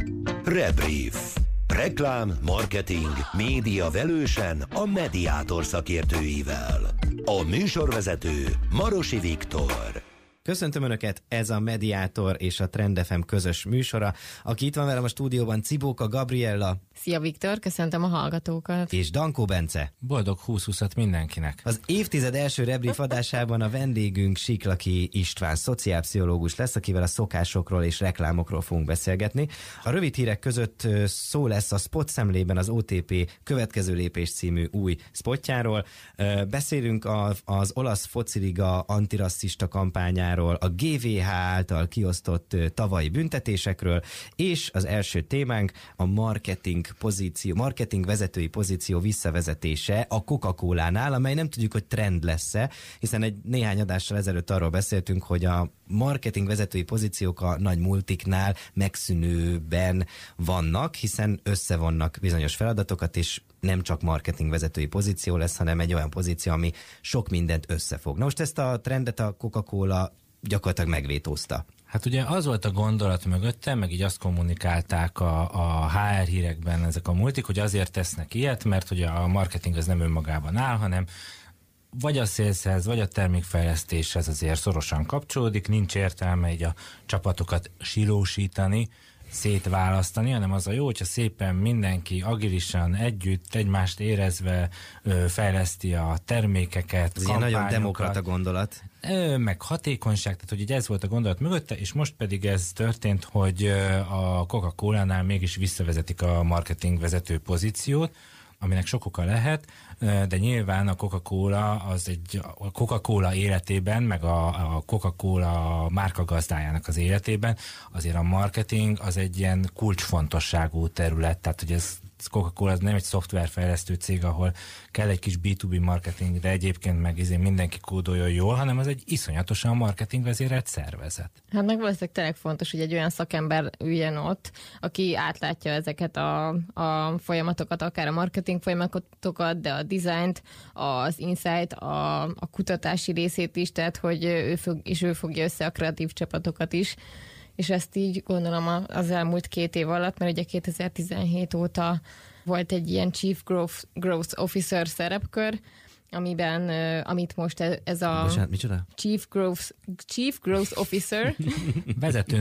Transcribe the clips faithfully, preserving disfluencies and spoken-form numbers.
Rebrief. Reklám, marketing, média velősen a Mediátor szakértőivel. A műsorvezető Marosi Viktor. Köszöntöm Önöket, ez a Mediátor és a Trend ef em közös műsora. Aki itt van velem a stúdióban, Cibóka Gabriella. Szia Viktor, köszöntöm a hallgatókat. És Dankó Bence. Boldog húsz-húszat mindenkinek. Az évtized első Rebrief adásában a vendégünk Siklaki István, szociálpszichológus lesz, akivel a szokásokról és reklámokról fogunk beszélgetni. A rövid hírek között szó lesz a Spot szemlében az o té pé Következő lépés című új spotjáról. Beszélünk az olasz fociliga antirasszista kampányáról, a gé vé há által kiosztott tavalyi büntetésekről, és az első témánk a marketing pozíció, marketing vezetői pozíció visszavezetése a Coca-Colánál, amely nem tudjuk, hogy trend lesz-e, hiszen egy néhány adással ezelőtt arról beszéltünk, hogy a marketing vezetői pozíciók a nagy multiknál megszűnőben vannak, hiszen összevonnak bizonyos feladatokat, és nem csak marketing vezetői pozíció lesz, hanem egy olyan pozíció, ami sok mindent összefog. Na most ezt a trendet a Coca-Cola gyakorlatilag megvétózta. Hát ugye az volt a gondolat mögötte, meg így azt kommunikálták a, a há er hírekben ezek a multik, hogy azért tesznek ilyet, mert ugye a marketing az nem önmagában áll, hanem vagy a szélshez, vagy a termékfejlesztéshez azért szorosan kapcsolódik, nincs értelme így a csapatokat silósítani, szétválasztani, hanem az a jó, hogyha szépen mindenki agilisan, együtt, egymást érezve ö, fejleszti a termékeket, ez ilyen nagyon demokrata gondolat. Ö, meg hatékonyság, tehát hogy ez volt a gondolat mögötte, és most pedig ez történt, hogy ö, a Coca-Colánál mégis visszavezetik a marketing vezető pozíciót, aminek sok oka lehet, de nyilván a Coca-Cola az egy a Coca-Cola életében, meg a, a Coca-Cola márkagazdájának az életében azért a marketing az egy ilyen kulcsfontosságú terület, tehát hogy ez Coca-Cola az nem egy szoftverfejlesztő cég, ahol kell egy kis bé kettő bé marketing, de egyébként meg izé mindenki kódoljon jól, hanem az egy iszonyatosan marketingvezérelt szervezet. Hát meg valószínűleg tényleg fontos, hogy egy olyan szakember üljen ott, aki átlátja ezeket a, a folyamatokat, akár a marketing folyamatokat, de a dizájnt, az insight, a, a kutatási részét is, tehát hogy ő fog, és ő fogja össze a kreatív csapatokat is. És ezt így gondolom az elmúlt két év alatt, mert ugye kétezer-tizenhét óta volt egy ilyen Chief Growth, Growth Officer szerepkör, amiben, amit most ez a Bocsánat, micsoda? Chief Growth, Chief Growth Officer. Vezető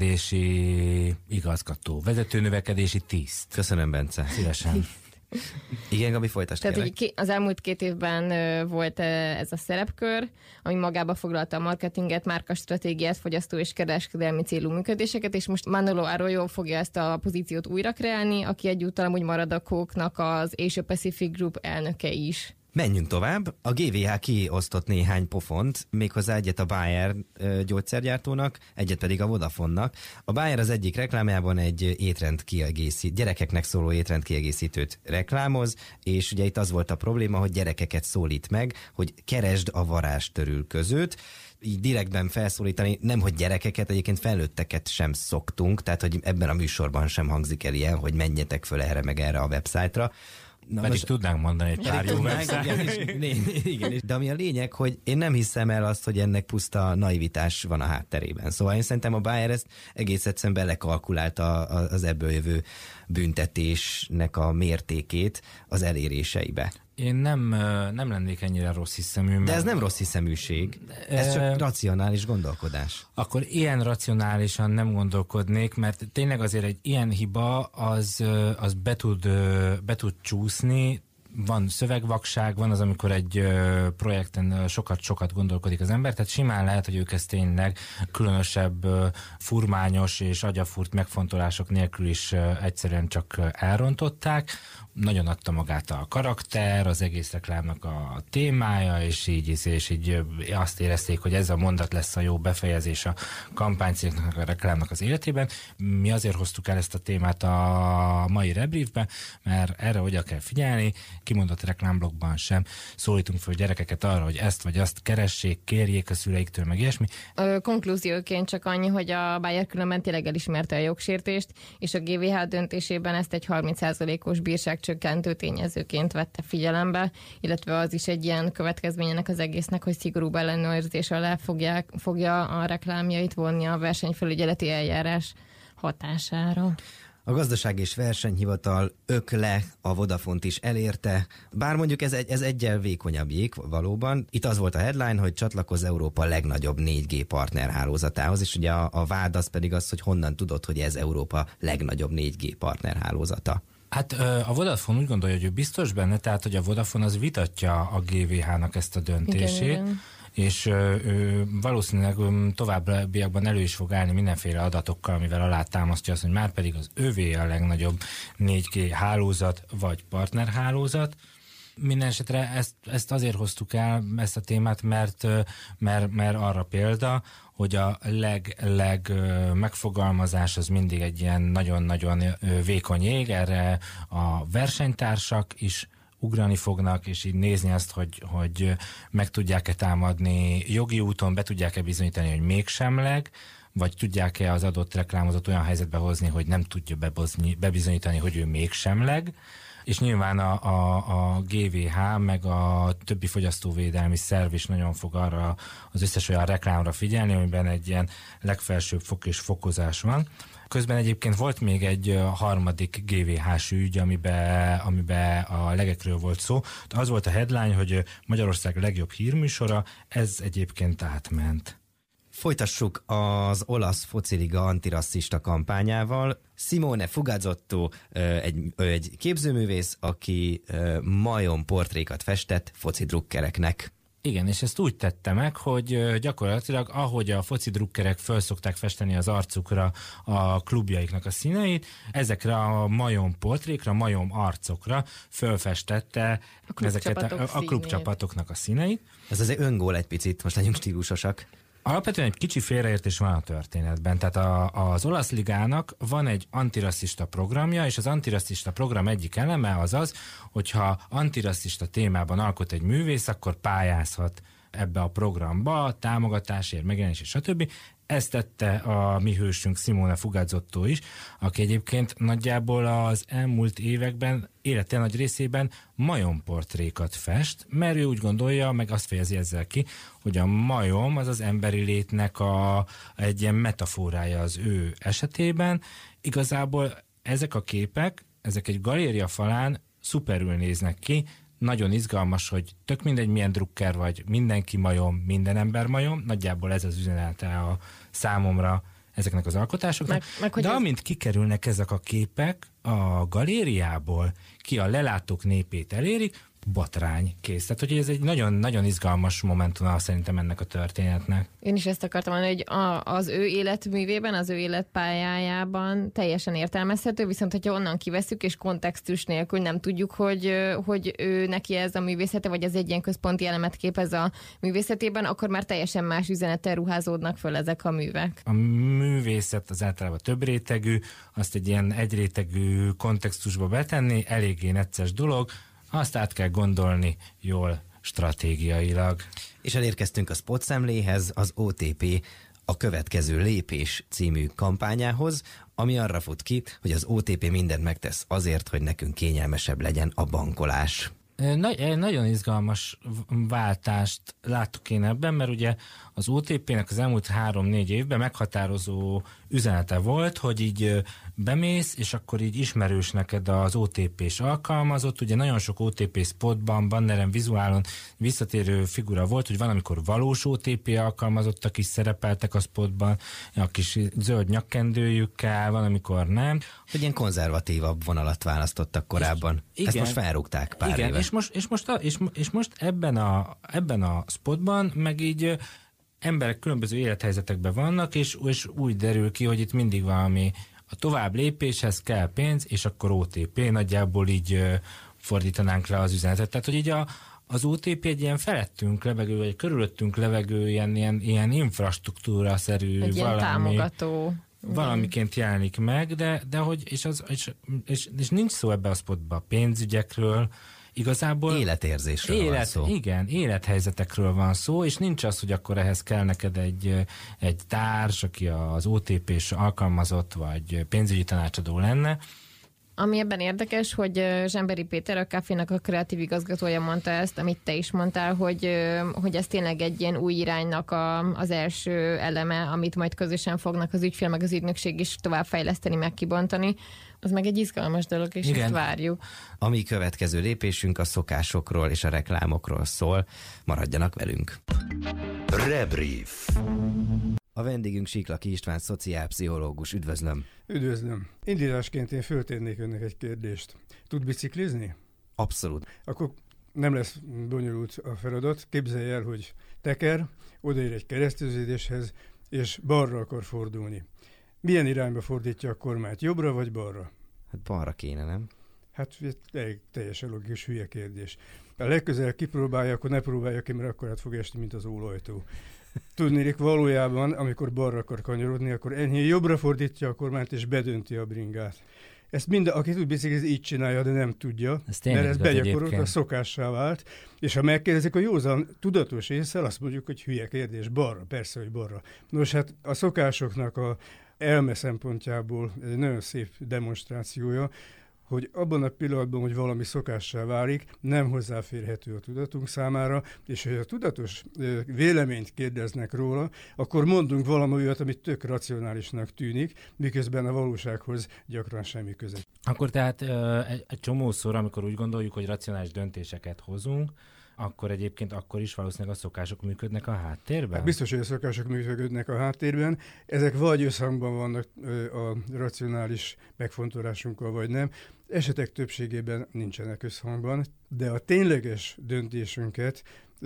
növekedési igazgató, vezető növekedési tiszt. Köszönöm, Bence. Szívesen. Igen, Gabi, folytasd. Tehát hogy az elmúlt két évben volt ez a szerepkör, ami magába foglalta a marketinget, márkastratégiát, fogyasztó és kereskedelmi célú működéseket, és most Manolo Arroyo fogja ezt a pozíciót újra kreálni, aki egyúttal amúgy marad a Coke-nak az Asia Pacific Group elnöke is. Menjünk tovább. A gé vé há kiosztott néhány pofont, méghozzá egyet a Bayer gyógyszergyártónak, egyet pedig a Vodafone-nak. A Bayer az egyik reklámjában egy étrend kiegészít, gyerekeknek szóló étrend kiegészítőt reklámoz, és ugye itt az volt a probléma, hogy gyerekeket szólít meg, hogy keresd a varázstörülközőt. Így direktben felszólítani, nem hogy gyerekeket, egyébként felnőtteket sem szoktunk, tehát hogy ebben a műsorban sem hangzik el ilyen, hogy menjetek föl erre meg erre a websájtra. Na, pedig most tudnánk mondani egy pár jó website. De ami a lényeg, hogy én nem hiszem el azt, hogy ennek puszta naivitás van a hátterében. Szóval én szerintem a Bayer ezt egész egyszerűen belekalkulálta az ebből jövő büntetésnek a mértékét az eléréseibe. Én nem, nem lennék ennyire rossz hiszemű. Mert... De ez nem rossz hiszeműség. Ez csak e... racionális gondolkodás. Akkor ilyen racionálisan nem gondolkodnék, mert tényleg azért egy ilyen hiba az, az be, tud, be tud csúszni. Van szövegvakság, van az, amikor egy projekten sokat-sokat gondolkodik az ember, tehát simán lehet, hogy ők ezt tényleg különösebb furmányos és agyafúrt megfontolások nélkül is egyszerűen csak elrontották. Nagyon adta magát a karakter, az egész reklámnak a témája, és így, és így azt érezték, hogy ez a mondat lesz a jó befejezés a kampánycégnek, a reklámnak az életében. Mi azért hoztuk el ezt a témát a mai Rebriefbe, mert erre oda kell figyelni, kimondott reklámblogban sem szólítunk fel gyerekeket arra, hogy ezt vagy azt keressék, kérjék a szüleiktől, meg ilyesmi. A konklúzióként csak annyi, hogy a Bayer különben tényleg elismerte a jogsértést, és a gé vé há döntésében ezt egy harminc százalékos bírságcsökkentő tényezőként vette figyelembe, illetve az is egy ilyen következményenek az egésznek, hogy szigorúbb ellenőrzés alá fogják, fogja a reklámjait vonni a versenyfelügyeleti eljárás hatására. A Gazdaság és Versenyhivatal ökle a Vodafont is elérte, bár mondjuk ez, egy, ez egyel vékonyabb jég valóban. Itt az volt a headline, hogy csatlakozz Európa legnagyobb négy G partnerhálózatához, és ugye a, a vád az pedig az, hogy honnan tudod, hogy ez Európa legnagyobb négy G partnerhálózata. Hát a Vodafone úgy gondolja, hogy ő biztos benne, tehát hogy a Vodafone az vitatja a gé vé há-nak ezt a döntését, igen, igen. és ő valószínűleg továbbiakban elő is fog állni mindenféle adatokkal, amivel alátámasztja azt, hogy már pedig az övé a legnagyobb négy G hálózat vagy partnerhálózat. Minden esetre ezt, ezt azért hoztuk el, ezt a témát, mert, mert, mert arra példa, hogy a leg, leg megfogalmazás az mindig egy ilyen nagyon-nagyon vékony jég, erre a versenytársak is ugrani fognak, és így nézni azt, hogy, hogy meg tudják-e támadni jogi úton, be tudják-e bizonyítani, hogy mégsem, vagy tudják-e az adott reklámozót olyan helyzetbe hozni, hogy nem tudja bebozni, bebizonyítani, hogy ő mégsem. És nyilván a, a, a gé vé há meg a többi fogyasztóvédelmi szerv is nagyon fog arra az összes olyan reklámra figyelni, amiben egy ilyen legfelsőbb fok és fokozás van. Közben egyébként volt még egy harmadik gé vé hás ügy, amiben, amiben a legekről volt szó. Az volt a headline, hogy Magyarország legjobb hírműsora, ez egyébként átment. Folytassuk az olasz fociliga antirasszista kampányával. Simone Fugazzotto egy, egy képzőművész, aki majom portrékat festett foci drukkereknek. Igen, és ezt úgy tette meg, hogy gyakorlatilag ahogy a foci drukkerek föl szokták festeni az arcukra a klubjaiknak a színeit, ezekre a majom portrékra, majom arcokra fölfestette a ezeket a, a klubcsapatoknak a színeit. Ez azért öngól egy picit, most legyünk stílusosak. Alapvetően egy kicsi félreértés van a történetben. Tehát a, az olasz ligának van egy antirasszista programja, és az antirasszista program egyik eleme az az, hogyha antirasszista témában alkot egy művész, akkor pályázhat ebbe a programba, támogatásért, megjelenés, stb. Ezt tette a mi hősünk Simone Fugazzotto is, aki egyébként nagyjából az elmúlt években élete nagy részében majomportrékat fest, mert ő úgy gondolja, meg azt fejezi ezzel ki, hogy a majom az az emberi létnek a, egy ilyen metaforája az ő esetében. Igazából ezek a képek, ezek egy galéria falán szuperül néznek ki, nagyon izgalmas, hogy tök mindegy milyen drukker vagy, mindenki majom, minden ember majom, nagyjából ez az üzenete a számomra ezeknek az alkotásoknak. Meg, meg, De amint ez... kikerülnek ezek a képek a galériából, ki a lelátók népét elérik, botrány kész. Tehát, hogy ez egy nagyon-nagyon izgalmas momentum szerintem ennek a történetnek. Én is ezt akartam mondani, hogy a, az ő életművében, az ő életpályájában teljesen értelmezhető, viszont hogyha onnan kiveszük, és kontextus nélkül nem tudjuk, hogy, hogy ő neki ez a művészete, vagy az egy ilyen központi elemet képez a művészetében, akkor már teljesen más üzenettel ruházódnak föl ezek a művek. A művészet az általában több rétegű, azt egy ilyen egyrétegű kontextusba betenni, eléggé necces dolog, azt át kell gondolni jól stratégiailag. És elérkeztünk a Spot szemléhez, az o té pé a következő lépés című kampányához, ami arra fut ki, hogy az o té pé mindent megtesz azért, hogy nekünk kényelmesebb legyen a bankolás. Nagy, nagyon izgalmas váltást láttuk én ebben, mert ugye az o té pének az elmúlt három-négy évben meghatározó üzenete volt, hogy így bemész, és akkor így ismerős neked az o té pés alkalmazott. Ugye nagyon sok o té pé spotban, banneren, vizuálon visszatérő figura volt, hogy van, amikor valós o té pé alkalmazottak is szerepeltek a spotban, a kis zöld nyakkendőjükkel, van, amikor nem. Hogy ilyen konzervatívabb vonalat választottak korábban. És, Ezt igen, most felrúgták pár igen, éve. És most, és most, a, és, és most ebben, a, ebben a spotban meg így emberek különböző élethelyzetekben vannak, és, és úgy derül ki, hogy itt mindig valami a tovább lépéshez kell pénz, és akkor o té pé, nagyjából így uh, fordítanánk le az üzenetet. Tehát, hogy így a, az o té pé egy ilyen felettünk levegő, vagy körülöttünk levegő, ilyen, ilyen, ilyen infrastruktúra-szerű egy valami. Ilyen támogató. Valamiként jelenik meg, de, de hogy, és, az, és, és, és nincs szó ebbe a spotba pénzügyekről, igazából életérzésről élet, van szó. Igen, élethelyzetekről van szó, és nincs az, hogy akkor ehhez kell neked egy, egy társ, aki az o té pés alkalmazott, vagy pénzügyi tanácsadó lenne. Ami ebben érdekes, hogy Zsemberi Péter, a Cafénak a kreatív igazgatója mondta ezt, amit te is mondtál, hogy, hogy ez tényleg egy ilyen új iránynak a, az első eleme, amit majd közösen fognak az ügyfél meg az ügynökség is továbbfejleszteni, meg kibontani. Az meg egy izgalmas dolog, és Igen. ezt várjuk. A mi következő lépésünk a szokásokról és a reklámokról szól. Maradjanak velünk! Rebrief. A vendégünk Siklaki István, szociálpszichológus. Üdvözlöm! Üdvözlöm! Indításként én föltennék önnek egy kérdést. Tud biciklizni? Abszolút. Akkor nem lesz bonyolult a feladat. Képzelj el, hogy teker, odaér egy kereszteződéshez, és balra akar fordulni. Milyen irányba fordítja a kormányt? Jobbra vagy balra? Hát balra kéne, nem? Hát elég teljesen logikus, hülye kérdés. Ha legközelebb kipróbálja, akkor ne próbálja ki, mert akkor át fog esni, mint az ólajtó. Tudnélik, valójában, amikor balra akar kanyarodni, akkor enyhén jobbra fordítja a kormányt, és bedönti a bringát. Ezt minden, aki tud biciklizni, így csinálja, de nem tudja, ez mert ez begyakorolt, a szokássá vált, és ha megkérdezik a józan tudatos ésszel, azt mondjuk, hogy hülye kérdés, balra, persze, hogy balra. Nos, hát a szokásoknak a elme szempontjából egy nagyon szép demonstrációja, hogy abban a pillanatban, hogy valami szokássá válik, nem hozzáférhető a tudatunk számára, és hogy a tudatos véleményt kérdeznek róla, akkor mondunk valami olyat, amit tök racionálisnak tűnik, miközben a valósághoz gyakran semmi köze. Akkor tehát egy, egy csomószor, amikor úgy gondoljuk, hogy racionális döntéseket hozunk, akkor egyébként akkor is valószínűleg a szokások működnek a háttérben? Hát biztos, hogy a szokások működnek a háttérben. Ezek vagy összhangban vannak a racionális megfontolásunkkal, vagy nem. Esetek többségében nincsenek összhangban, de a tényleges döntésünket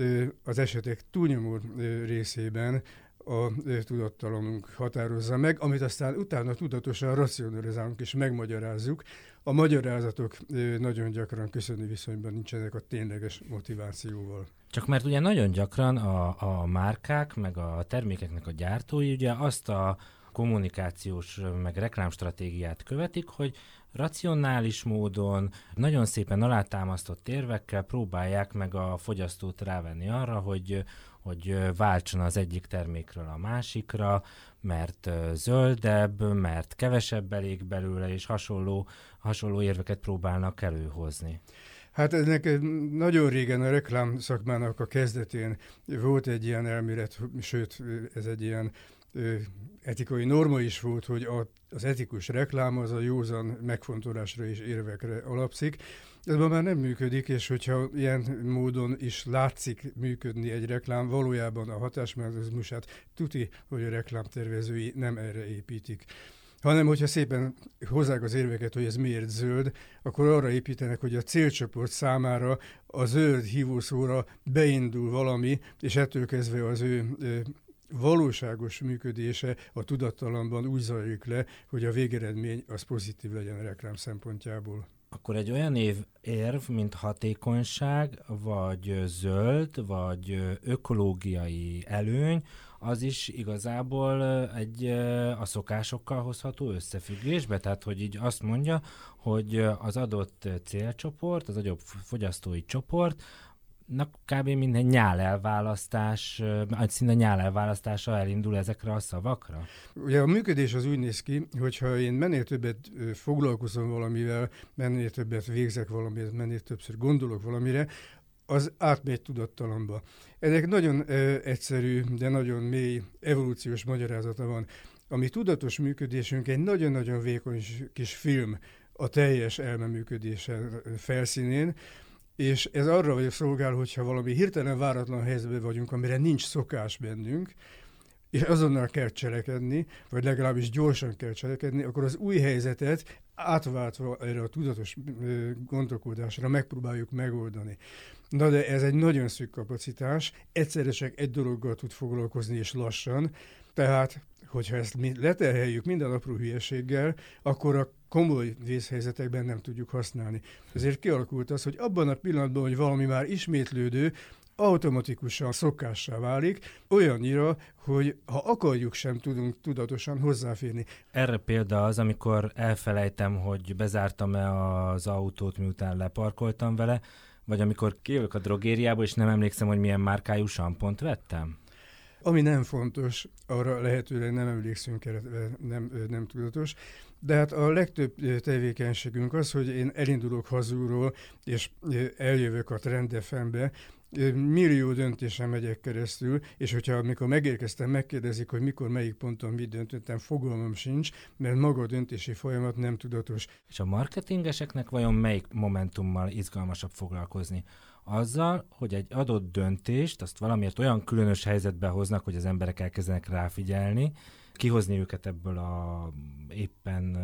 az esetek túlnyomó részében a tudattalanunk határozza meg, amit aztán utána tudatosan racionalizálunk és megmagyarázzuk. A magyarázatok nagyon gyakran köszönő viszonyban nincsenek a tényleges motivációval. Csak mert ugye nagyon gyakran a, a márkák, meg a termékeknek a gyártói ugye azt a kommunikációs, meg reklámstratégiát követik, hogy racionális módon, nagyon szépen alátámasztott érvekkel próbálják meg a fogyasztót rávenni arra, hogy, hogy váltson az egyik termékről a másikra, mert zöldebb, mert kevesebb elég belőle, és hasonló, hasonló érveket próbálnak előhozni. Hát ennek nagyon régen a reklám szakmának a kezdetén volt egy ilyen elmélet, sőt, ez egy ilyen ö, etikai norma is volt, hogy a, az etikus reklám az a józan megfontolásra és érvekre alapszik. Ez ma már nem működik, és hogyha ilyen módon is látszik működni egy reklám, valójában a hatásmechanizmusát tuti, hogy a reklámtervezői nem erre építik. Hanem, hogyha szépen hozzák az érveket, hogy ez miért zöld, akkor arra építenek, hogy a célcsoport számára a zöld hívószóra beindul valami, és ettől kezdve az ő valóságos működése a tudattalamban úgy zajlik le, hogy a végeredmény az pozitív legyen a reklám szempontjából. Akkor egy olyan év érv, mint hatékonyság, vagy zöld, vagy ökológiai előny, az is igazából egy a szokásokkal hozható összefüggésbe, tehát hogy így azt mondja, hogy az adott célcsoport, az adott fogyasztói csoport, kb. Minden nyálelválasztás, szinte nyálelválasztása elindul ezekre a szavakra? Ugye a működés az úgy néz ki, hogyha én mennél többet foglalkozom valamivel, mennél többet végzek valamivel, mennél többször gondolok valamire, az átmegy tudattalamba. Ennek nagyon ö, egyszerű, de nagyon mély evolúciós magyarázata van. A mi tudatos működésünk egy nagyon-nagyon vékony kis film a teljes elme működése felszínén, és ez arra vagy szolgál, hogyha valami hirtelen váratlan helyzetben vagyunk, amire nincs szokás bennünk, és azonnal kell cselekedni, vagy legalábbis gyorsan kell cselekedni, akkor az új helyzetet átváltva erre a tudatos gondolkodásra megpróbáljuk megoldani. Na de ez egy nagyon szűk kapacitás, egyszerre csak egy dologgal tud foglalkozni, és lassan, tehát hogyha ezt mi leterheljük minden apró hülyeséggel, akkor a komoly vészhelyzetekben nem tudjuk használni. Ezért kialakult az, hogy abban a pillanatban, hogy valami már ismétlődő, automatikusan szokássá válik, olyannyira, hogy ha akarjuk, sem tudunk tudatosan hozzáférni. Erre példa az, amikor elfelejtem, hogy bezártam-e az autót, miután leparkoltam vele, vagy amikor kijövök a drogériába, és nem emlékszem, hogy milyen márkájú sampont vettem. Ami nem fontos, arra lehetőleg nem emlékszünk, nem, nem tudatos, De hát a legtöbb tevékenységünk az, hogy én elindulok hazulról, és eljövök a Trend ef em-be, millió döntésen megyek keresztül, és hogyha amikor megérkeztem, megkérdezik, hogy mikor, melyik ponton mit döntöttem, fogalmam sincs, mert maga a döntési folyamat nem tudatos. És a marketingeseknek vajon melyik momentummal izgalmasabb foglalkozni? Azzal, hogy egy adott döntést, azt valamiért olyan különös helyzetbe hoznak, hogy az emberek elkezdenek ráfigyelni, kihozni őket ebből a éppen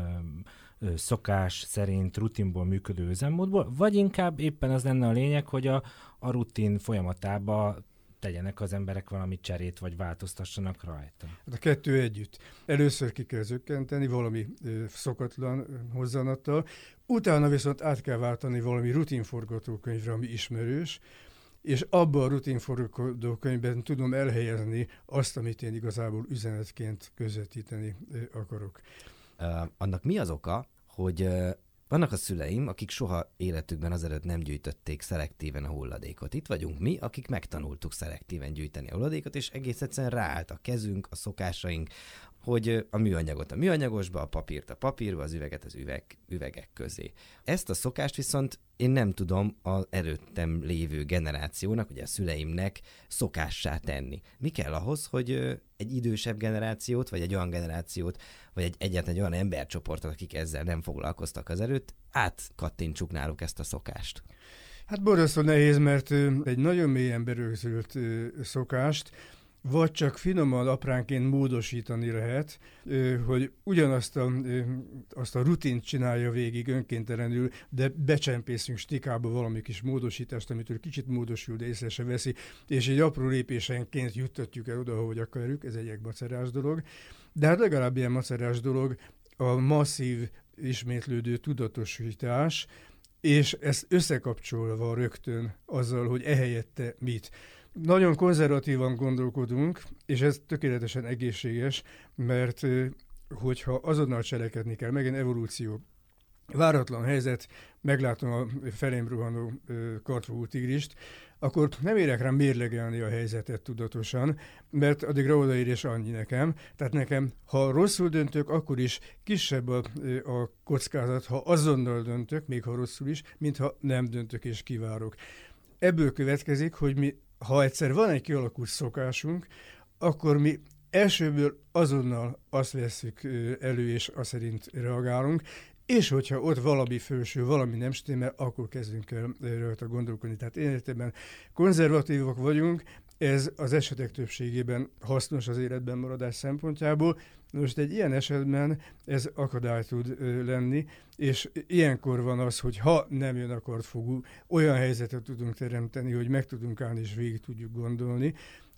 ö, szokás szerint rutinból működő üzemmódból, vagy inkább éppen az lenne a lényeg, hogy a, a rutin folyamatába tegyenek az emberek valami cserét, vagy változtassanak rajta. Hát a kettő együtt. Először ki kell zökkenteni valami ö, szokatlan ö, hozzanattal, utána viszont át kell váltani valami rutinforgatókönyvre, ami ismerős, és abban a rutinforgatókönyvben tudom elhelyezni azt, amit én igazából üzenetként közvetíteni ö, akarok. Uh, annak mi az oka, hogy uh, vannak a szüleim, akik soha életükben azelőtt nem gyűjtötték szelektíven a hulladékot. Itt vagyunk mi, akik megtanultuk szelektíven gyűjteni a hulladékot, és egész egyszerűen ráállt a kezünk, a szokásaink, hogy a műanyagot a műanyagosba, a papírt a papírba, az üveget az üveg, üvegek közé. Ezt a szokást viszont én nem tudom az előttem lévő generációnak, ugye a szüleimnek szokássá tenni. Mi kell ahhoz, hogy egy idősebb generációt, vagy egy olyan generációt, vagy egy egyetlen egy olyan embercsoportot, akik ezzel nem foglalkoztak az előtt, átkattintsuk náluk ezt a szokást? Hát borzasztó nehéz, mert egy nagyon mélyen berögzült szokást vagy csak finoman, apránként módosítani lehet, hogy ugyanazt a, azt a rutint csinálja végig önkéntelenül, de becsempészünk stikába valami kis módosítást, amitől kicsit módosul, de észre se veszi, és egy apró lépésenként juttatjuk el oda, ahogy akarjuk, ez egy macerás dolog. De hát legalább ilyen macerás dolog a masszív, ismétlődő tudatosítás, és ezt összekapcsolva rögtön azzal, hogy ehelyette mit. Nagyon konzervatívan gondolkodunk, és ez tökéletesen egészséges, mert hogyha azonnal cselekedni kell, megint evolúció, váratlan helyzet, meglátom a felém rohanó kartfogú tigrist, akkor nem érek rá mérlegelni a helyzetet tudatosan, mert addigra odaér és annyi nekem. Tehát nekem, ha rosszul döntök, akkor is kisebb a, a kockázat, ha azonnal döntök, még ha rosszul is, mint ha nem döntök és kivárok. Ebből következik, hogy mi, ha egyszer van egy kialakult szokásunk, akkor mi elsőből azonnal azt vesszük elő, és azt szerint reagálunk, és hogyha ott valami felső, valami nem stimmel, akkor kezdünk el rajta gondolkodni. Tehát én értelemben konzervatívak vagyunk, ez az esetek többségében hasznos az életben maradás szempontjából. Most egy ilyen esetben ez akadály tud lenni, és ilyenkor van az, hogy ha nem jön a kartfogú, olyan helyzetet tudunk teremteni, hogy meg tudunk állni és végig tudjuk gondolni,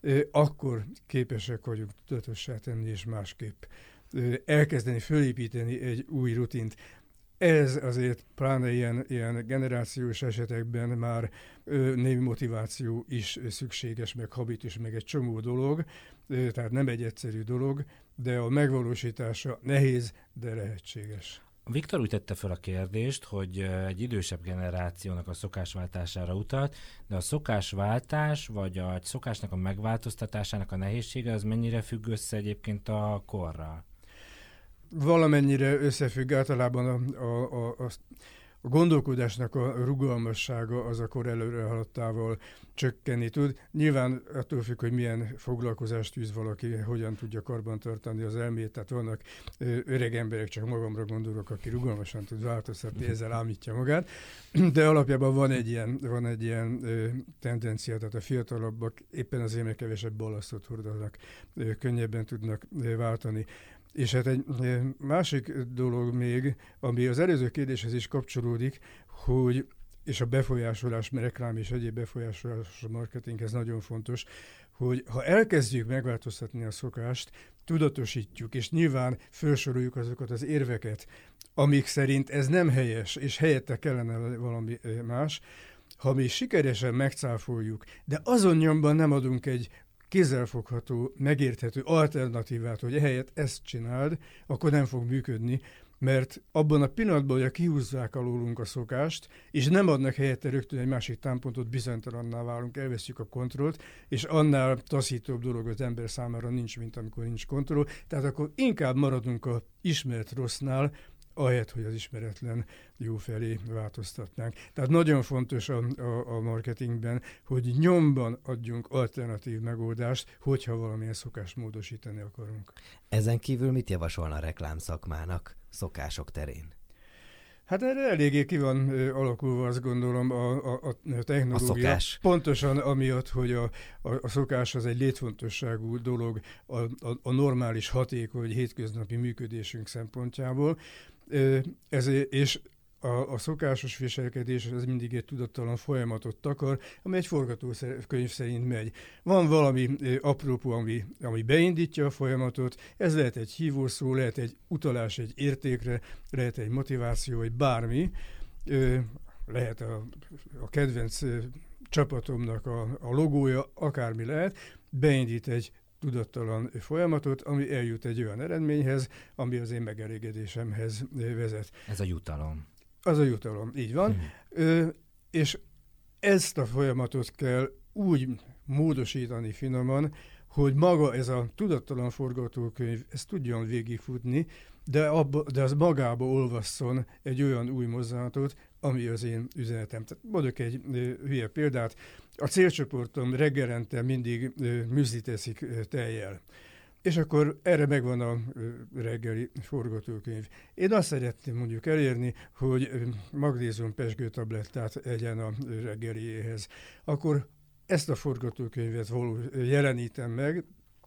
akkor képesek vagyunk tudatossá tenni és másképp elkezdeni, fölépíteni egy új rutint. Ez azért pláne ilyen, ilyen generációs esetekben már ö, némi motiváció is szükséges, meg habitus, meg egy csomó dolog, ö, tehát nem egy egyszerű dolog, de a megvalósítása nehéz, de lehetséges. Viktor úgy tette fel a kérdést, hogy egy idősebb generációnak a szokásváltására utalt, de a szokásváltás, vagy a szokásnak a megváltoztatásának a nehézsége, az mennyire függ össze egyébként a korral? Valamennyire összefügg, általában a, a, a, a gondolkodásnak a rugalmassága az a kor előre haladtával csökkenni tud. Nyilván attól függ, hogy milyen foglalkozást űz valaki, hogyan tudja karbantartani az elmét, tehát vannak öreg emberek, csak magamra gondolok, aki rugalmasan tud változtatni, ezzel ámítja magát, de alapjában van egy ilyen, van egy ilyen tendencia, tehát a fiatalabbak éppen azért, mert kevesebb ballasztot hordanak, könnyebben tudnak váltani. És hát egy másik dolog még, ami az előző kérdéshez is kapcsolódik, hogy, és a befolyásolás, reklám és egyéb befolyásolás, a marketing, ez nagyon fontos, hogy ha elkezdjük megváltoztatni a szokást, tudatosítjuk, és nyilván felsoroljuk azokat az érveket, amik szerint ez nem helyes, és helyette kellene valami más, ha mi sikeresen megcáfoljuk, de azon nyomban nem adunk egy kézzelfogható, megérthető alternatívát, hogy ehelyett ezt csináld, akkor nem fog működni, mert abban a pillanatban, hogy kihúzzák alólunk a szokást, és nem adnak helyette rögtön egy másik támpontot, bizonytalanná válunk, elveszjük a kontrollt, és annál taszítóbb dolog az ember számára nincs, mint amikor nincs kontroll. Tehát akkor inkább maradunk a ismert rossznál, ahelyett, hogy az ismeretlen jó felé változtatnánk. Tehát nagyon fontos a, a, a marketingben, hogy nyomban adjunk alternatív megoldást, hogyha valamilyen szokást módosítani akarunk. Ezen kívül mit javasolna a reklámszakmának szokások terén? Hát erre eléggé ki van ö, alakulva, azt gondolom, a, a, a technológia. A szokás. Pontosan amiatt, hogy a, a, a szokás az egy létfontosságú dolog a, a, a normális, hatékony, hétköznapi működésünk szempontjából. Ö, ezért, és a, a szokásos viselkedés az mindig egy tudattalan folyamatot takar, ami egy forgatókönyv szerint megy. Van valami ö, apropó, ami, ami beindítja a folyamatot, ez lehet egy hívószó, lehet egy utalás egy értékre, lehet egy motiváció, vagy bármi. Ö, lehet a, a kedvenc ö, csapatomnak a, a logója, akármi lehet, beindít egy tudattalan folyamatot, ami eljut egy olyan eredményhez, ami az én megelégedésemhez vezet. Ez a jutalom. Az a jutalom, így van. Hmm. Ö, és ezt a folyamatot kell úgy módosítani finoman, hogy maga ez a tudattalan forgatókönyv, ezt tudjon végigfutni, de, abba, de az magába olvasszon egy olyan új mozzanatot, ami az én üzenetem. Tehát mondok egy ö, hülye példát. A célcsoportom reggelente mindig ö, műzlit eszik ö, tejjel. És akkor erre megvan a reggeli forgatókönyv. Én azt szeretném mondjuk elérni, hogy magnézium pezsgőtablettát egyen a reggeliéhez. Akkor ezt a forgatókönyvet való jelenítem meg,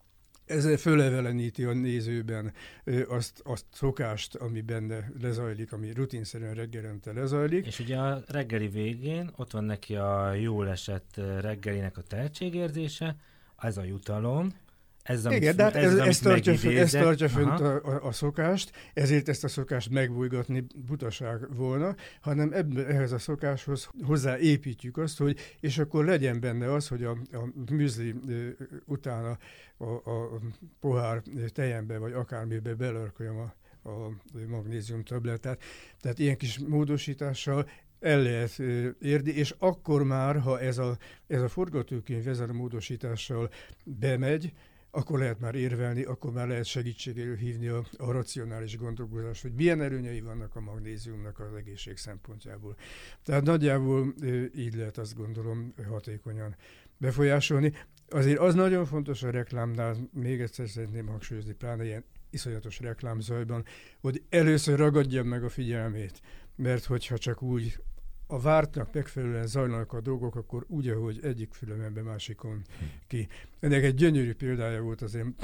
ezzel föleveleníti a nézőben azt, azt szokást, ami benne lezajlik, ami rutinszerűen reggelente lezajlik. És ugye a reggeli végén ott van neki a jól esett reggelinek a tehetségérzése, ez a jutalom. Ez, igen, de hát ez, ez, ez tartja, fön, ez tartja fönt a, a, a szokást, ezért ezt a szokást megbújgatni butaság volna, hanem ebben, ehhez a szokáshoz hozzáépítjük azt, hogy és akkor legyen benne az, hogy a, a műzli utána a, a pohár tejembe vagy akármibe belerkoljam a, a magnézium tablettát. Tehát ilyen kis módosítással el lehet érni, és akkor már, ha ez a, ez a forgatókönyv ezzel a módosítással bemegy, akkor lehet már érvelni, akkor már lehet segítségéről hívni a, a racionális gondolkozást, hogy milyen előnyei vannak a magnéziumnak az egészség szempontjából. Tehát nagyjából így lehet, azt gondolom, hatékonyan befolyásolni. Azért az nagyon fontos a reklámnál, még egyszer szeretném hangsúlyozni, pláne ilyen iszonyatos reklámzajban, hogy először ragadjam meg a figyelmét, mert hogyha csak úgy a vártnak megfelelően zajlanak a dolgok, akkor úgy, ahogy egyik fülemembe, másikon ki. Ennek egy gyönyörű példája volt az én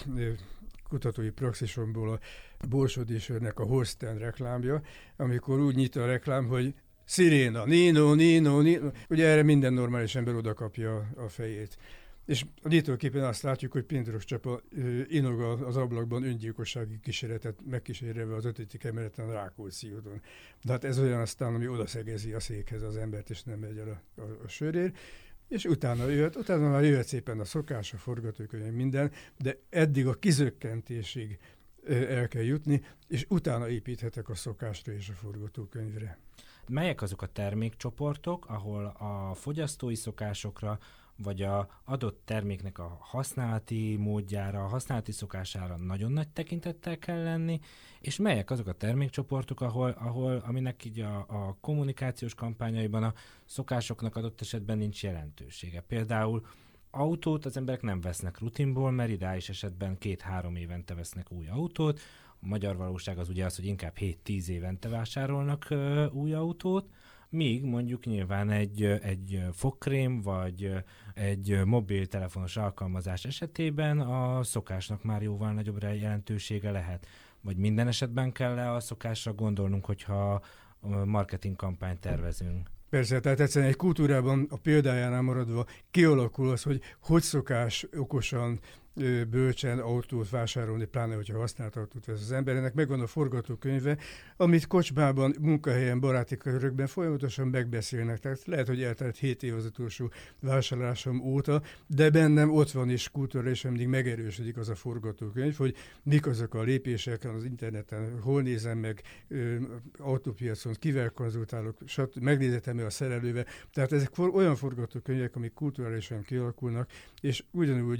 kutatói praxisomból a Borsodi-sörnek a Holstein reklámja, amikor úgy nyit a reklám, hogy sziréna, nino, nino, nino. Ugye erre minden normális ember odakapja a fejét. És nyitőképpen azt látjuk, hogy Pindros Csapa inog az ablakban öngyilkossági kísérletet megkísérelve az ötödik emeleten a Rákóczi úton. De hát ez olyan aztán, ami odaszegezi a székhez az embert, és nem megy el a, a, a sörér. És utána jöhet, utána már jöhet szépen a szokás, a forgatókönyv, minden, de eddig a kizökkentésig el kell jutni, és utána építhetek a szokásra és a forgatókönyvre. Melyek azok a termékcsoportok, ahol a fogyasztói szokásokra, vagy a adott terméknek a használati módjára, a használati szokására nagyon nagy tekintettel kell lenni, és melyek azok a termékcsoportok, ahol, ahol aminek így a, a kommunikációs kampányaiban a szokásoknak adott esetben nincs jelentősége. Például autót az emberek nem vesznek rutinból, mert ideális esetben két-három évente vesznek új autót. A magyar valóság az ugye az, hogy inkább hét-tíz évente vásárolnak ö, új autót, míg mondjuk nyilván egy, egy fogkrém vagy egy mobiltelefonos alkalmazás esetében a szokásnak már jóval nagyobb jelentősége lehet. Vagy minden esetben kell-e a szokásra gondolnunk, hogyha marketing kampányt tervezünk? Persze, tehát egyszerűen egy kultúrában a példájánál maradva kialakul az, hogy hogy szokás okosan, bölcsen autót vásárolni, pláne, hogyha használt autót vesz az ember. Ennek megvan a forgatókönyve, amit kocsmában, munkahelyen, baráti körökben folyamatosan megbeszélnek. Tehát lehet, hogy eltelt hét év az utolsó vásárlásom óta, de bennem ott van és kultúra, és mindig megerősödik az a forgatókönyv, hogy mik azok a lépések az interneten, hol nézem meg, ö, autópiacon, kivel konzultálok, stb. Megnézetem-e a szerelővel. Tehát ezek for, olyan forgatókönyvek, amik kulturálisan kialakulnak, és ugyanúgy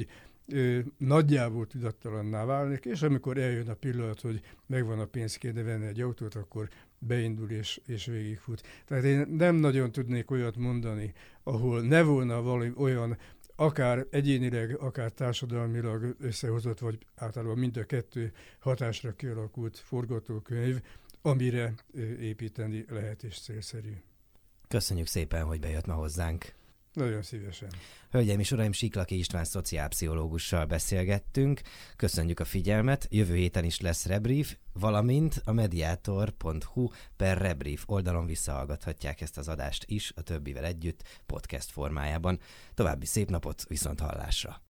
ö, nagyjából tudattalanná válnék, és amikor eljön a pillanat, hogy megvan a pénz, kéne venni egy autót, akkor beindul és, és végigfut. Tehát én nem nagyon tudnék olyat mondani, ahol ne volna valami olyan, akár egyénileg, akár társadalmilag összehozott, vagy általában mind a kettő hatásra kialakult forgatókönyv, amire építeni lehet és célszerű. Köszönjük szépen, hogy bejött ma hozzánk. Nagyon szívesen. Hölgyeim és uraim, Siklaki István szociálpszichológussal beszélgettünk. Köszönjük a figyelmet. Jövő héten is lesz rebrief, valamint a mediator pont hu per rebrief oldalon visszahallgathatják ezt az adást is a többivel együtt podcast formájában. További szép napot, viszont hallásra!